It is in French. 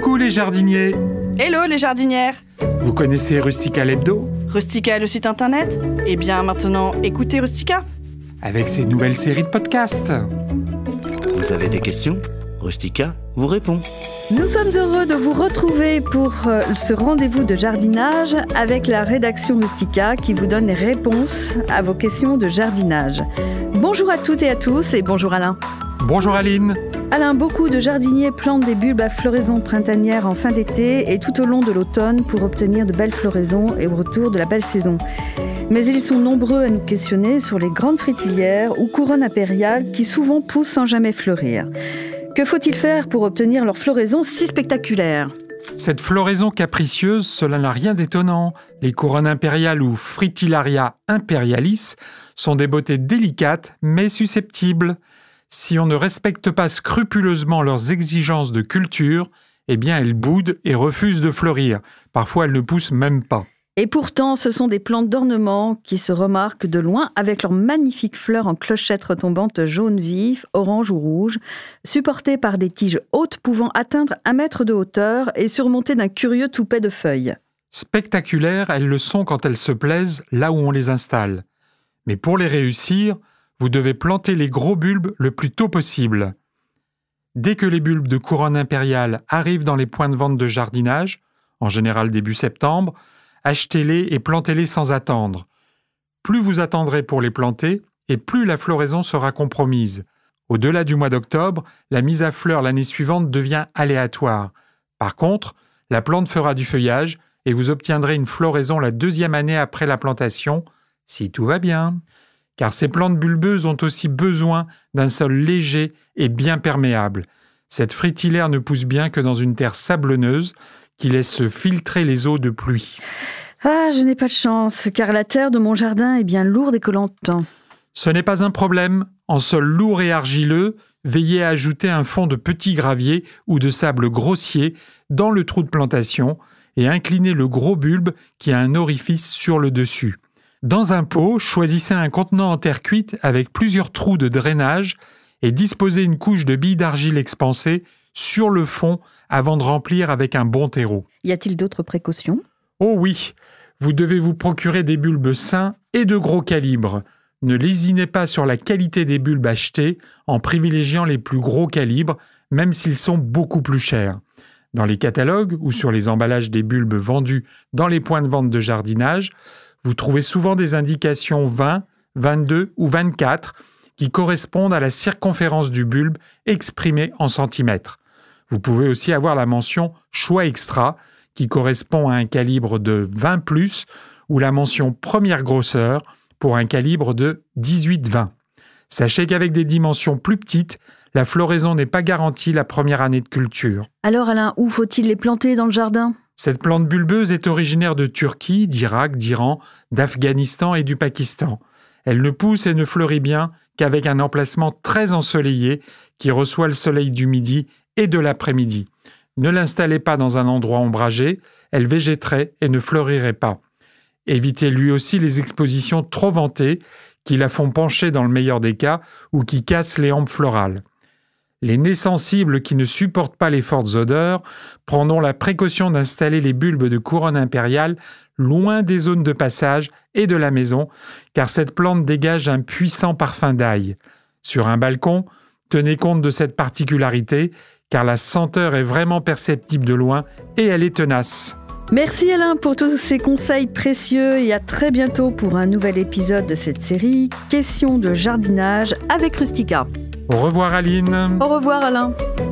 Coucou les jardiniers! Hello les jardinières! Vous connaissez Rustica l'hebdo? Rustica le site internet? Eh bien maintenant, écoutez Rustica! Avec ses nouvelles séries de podcasts. Vous avez des questions? Rustica vous répond. Nous sommes heureux de vous retrouver pour ce rendez-vous de jardinage avec la rédaction Rustica qui vous donne les réponses à vos questions de jardinage. Bonjour à toutes et à tous et bonjour Alain. Bonjour Aline. Alain, beaucoup de jardiniers plantent des bulbes à floraison printanière en fin d'été et tout au long de l'automne pour obtenir de belles floraisons et au retour de la belle saison. Mais ils sont nombreux à nous questionner sur les grandes fritilières ou couronnes impériales qui souvent poussent sans jamais fleurir. Que faut-il faire pour obtenir leur floraison si spectaculaire ? Cette floraison capricieuse, cela n'a rien d'étonnant. Les couronnes impériales ou Fritillaria imperialis sont des beautés délicates mais susceptibles. Si on ne respecte pas scrupuleusement leurs exigences de culture, eh bien elles boudent et refusent de fleurir. Parfois elles ne poussent même pas. Et pourtant, ce sont des plantes d'ornement qui se remarquent de loin avec leurs magnifiques fleurs en clochettes retombantes jaune vif, orange ou rouge, supportées par des tiges hautes pouvant atteindre 1 mètre de hauteur et surmontées d'un curieux toupet de feuilles. Spectaculaires, elles le sont quand elles se plaisent là où on les installe. Mais pour les réussir, vous devez planter les gros bulbes le plus tôt possible. Dès que les bulbes de couronne impériale arrivent dans les points de vente de jardinage, en général début septembre, achetez-les et plantez-les sans attendre. Plus vous attendrez pour les planter, et plus la floraison sera compromise. Au-delà du mois d'octobre, la mise à fleur l'année suivante devient aléatoire. Par contre, la plante fera du feuillage et vous obtiendrez une floraison la 2e année après la plantation, si tout va bien. Car ces plantes bulbeuses ont aussi besoin d'un sol léger et bien perméable. Cette fritillaire ne pousse bien que dans une terre sablonneuse qui laisse se filtrer les eaux de pluie. Ah, je n'ai pas de chance, car la terre de mon jardin est bien lourde et collante. Ce n'est pas un problème. En sol lourd et argileux, veillez à ajouter un fond de petits graviers ou de sable grossier dans le trou de plantation et inclinez le gros bulbe qui a un orifice sur le dessus. Dans un pot, choisissez un contenant en terre cuite avec plusieurs trous de drainage et disposez une couche de billes d'argile expansée sur le fond avant de remplir avec un bon terreau. Y a-t-il d'autres précautions ? Oh oui, vous devez vous procurer des bulbes sains et de gros calibre. Ne lésinez pas sur la qualité des bulbes achetés en privilégiant les plus gros calibres, même s'ils sont beaucoup plus chers. Dans les catalogues ou sur les emballages des bulbes vendus dans les points de vente de jardinage, vous trouvez souvent des indications 20, 22 ou 24 qui correspondent à la circonférence du bulbe exprimée en centimètres. Vous pouvez aussi avoir la mention « choix extra » qui correspond à un calibre de 20+, ou la mention « première grosseur » pour un calibre de 18-20. Sachez qu'avec des dimensions plus petites, la floraison n'est pas garantie la première année de culture. Alors Alain, où faut-il les planter dans le jardin ? Cette plante bulbeuse est originaire de Turquie, d'Irak, d'Iran, d'Afghanistan et du Pakistan. Elle ne pousse et ne fleurit bien qu'avec un emplacement très ensoleillé qui reçoit le soleil du midi et de l'après-midi. Ne l'installez pas dans un endroit ombragé, elle végéterait et ne fleurirait pas. Évitez lui aussi les expositions trop ventées qui la font pencher dans le meilleur des cas ou qui cassent les hampes florales. Les nez sensibles qui ne supportent pas les fortes odeurs prendront la précaution d'installer les bulbes de couronne impériale loin des zones de passage et de la maison, car cette plante dégage un puissant parfum d'ail. Sur un balcon, tenez compte de cette particularité, car la senteur est vraiment perceptible de loin et elle est tenace. Merci Alain pour tous ces conseils précieux et à très bientôt pour un nouvel épisode de cette série Questions de jardinage avec Rustica. Au revoir Aline. Au revoir Alain.